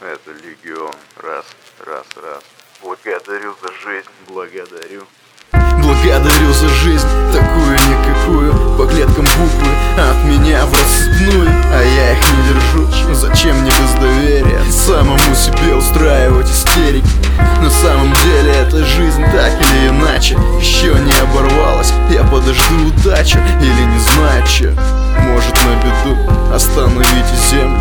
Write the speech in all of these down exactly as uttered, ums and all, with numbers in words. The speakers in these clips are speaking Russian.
Это Легион. Раз, раз, раз. Благодарю за жизнь. Благодарю. Благодарю за жизнь, такую-никакую. По клеткам буквы от меня в рассыпную. А я их не держу, зачем мне без доверия самому себе устраивать истерики? На самом деле эта жизнь так или иначе еще не оборвалась. Я подожду удачу или не знаю че. Может на беду остановите землю.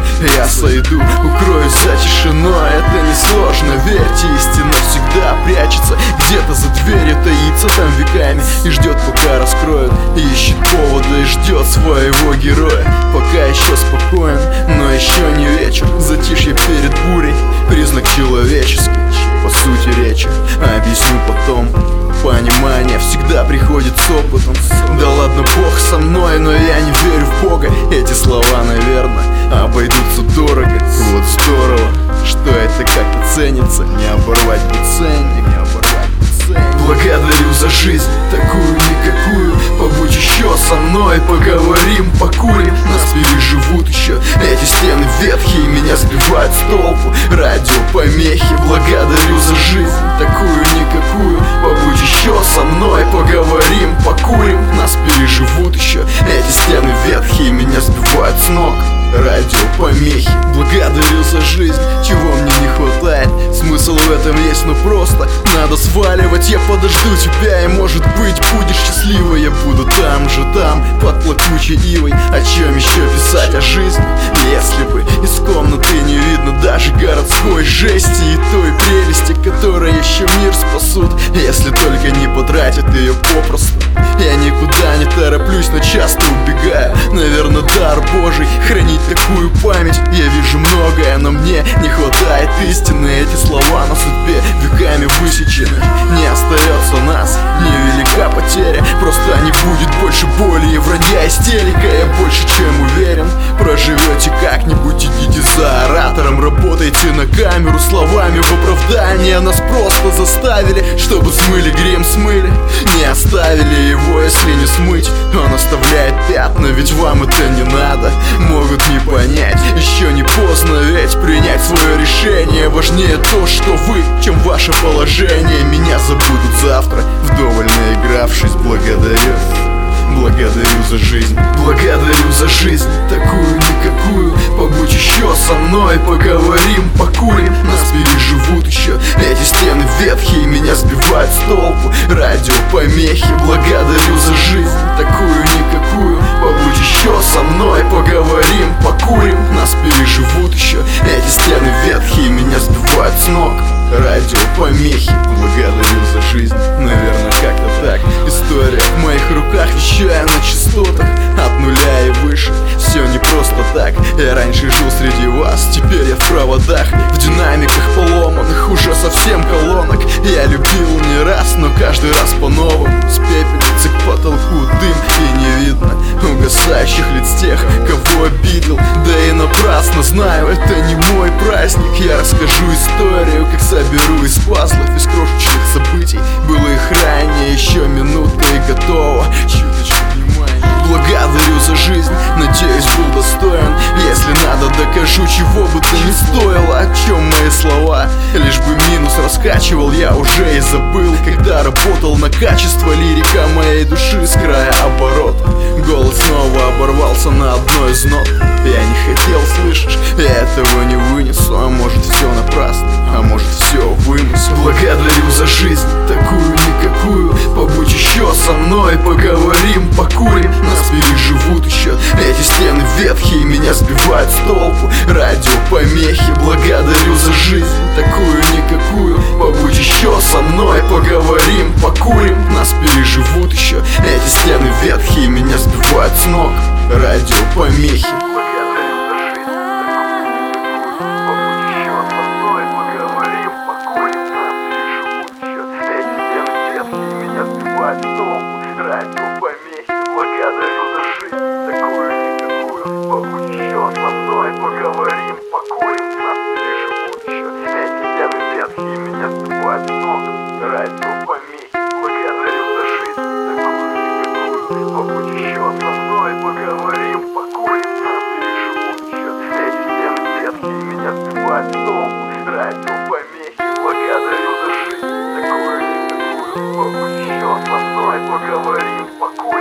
Я сойду, укроюсь за тишиной. Это несложно, верьте, истина всегда прячется где-то за дверью, таится там веками и ждет, пока раскроют. Ищет повода и ждет своего героя. Пока еще спокоен, но еще не вечер. Затишье перед бурей, признак человеческий, по сути речи. Объясню потом. Понимание всегда приходит с опытом. Да ладно, Бог со мной, но я не верю в Бога. Эти слова, наверное, обойдутся дорого. Вот здорово, что это как-то ценится. Не оборвать бы ценник, не оборвать бы ценник. Благодарю за жизнь, такую-никакую. Побудь еще со мной, поговорим, покурим. Нас переживут еще эти стены ветхие, меня сбивают с толку радиопомехи. Благодарю за жизнь, такую-никакую. Побудь еще со мной, поговорим, покурим. Нас переживут еще эти стены ветхие, меня сбивают с ног радиопомехи. Благодарю за жизнь, чего мне не хватает. Смысл в этом есть, но просто надо сваливать. Я подожду тебя, и может быть будешь счастливой. Я буду там же, там, под плакучей ивой. О чем еще писать о жизни, если бы из комнаты не видно даже городской жести и той прелести, которая еще мир спасут, если только не потратят ее попросту. Я никуда не тороплюсь, но часто убегаю. Наверное, дар Божий хранить такую память. Я вижу многое, но мне не хватает истины. Эти слова на судьбе веками высечены. Не остается нас невелика потеря, просто не будет больше боли и вранья, истерика. Я больше чем уверен, проживете как-нибудь. Идите за оратором, работайте на камеру словами в оправдание. Нас просто заставили, чтобы смыли грим, смыли. Не оставили его, если не смыть. Он оставляет пятна, ведь вам это не надо. Могут не понять, еще не поздно, ведь принять свое решение важнее то, что вы, чем ваше положение. Меня забудут завтра, вдоволь наигравшись. Благодарю, благодарю за жизнь, благодарю за жизнь, такую-никакую. Побудь еще со мной, поговорим, покурим. Нас переживут еще эти стены ветхие, меня сбивают с толку радиопомехи. Благодарю за жизнь, такую-никакую. Побудь еще со мной, поговорим, покурим. Нас переживут еще эти стены ветхие, меня сбивают с ног радиопомехи. Благодарю за жизнь, наверное, как-то так. История в моих руках, вещая на частотах от нуля и выше. Все не просто так. Я раньше жил среди вас, теперь я в проводах, в динамиках поломанных уже совсем колонок. Я любил не раз, но каждый раз по-новому. С пепельницы к потолку дым, и не видно угасающих лиц тех, кого обидел. Да и напрасно, знаю, это не мой праздник. Я расскажу историю, как соберу из пазлов, из крошечных событий. Было их ранее, еще минута и готово. Чуточку внимания. Благодарю за жизнь, надеюсь, был достоин. Если надо, докажу, чего бы то ни стоило. О чем мои слова? Лишь бы минус раскачивал, я уже и забыл. Когда работал на качество, лирика моей души с края оборота. Голос снова оборвался на одной из нот. Я не хотел, слышишь, я этого не вынесу. А может все напрасно, а может все вымысел. Благодарю за жизнь, такую-никакую. Побудь еще со мной, поговорим, покурим. Нас переживут еще эти стены ветхие, меня сбивают с толку радиопомехи. Благодарю за жизнь, такую-никакую. Побудь еще со мной, поговорим, покурим. Нас переживут еще эти стены ветхие, меня сбивают с ног радиопомехи. Благодарю за жизнь, такую-никакую. Побудь еще со мной, поговорим, покурим. Нас переживут еще эти стены ветхие, меня сбивают с ног радиопомехи. Благодарю за жизнь, такую-никакую. Побудь еще со мной, поговорим, покурим. Нас переживут со мной поговорим, покурим.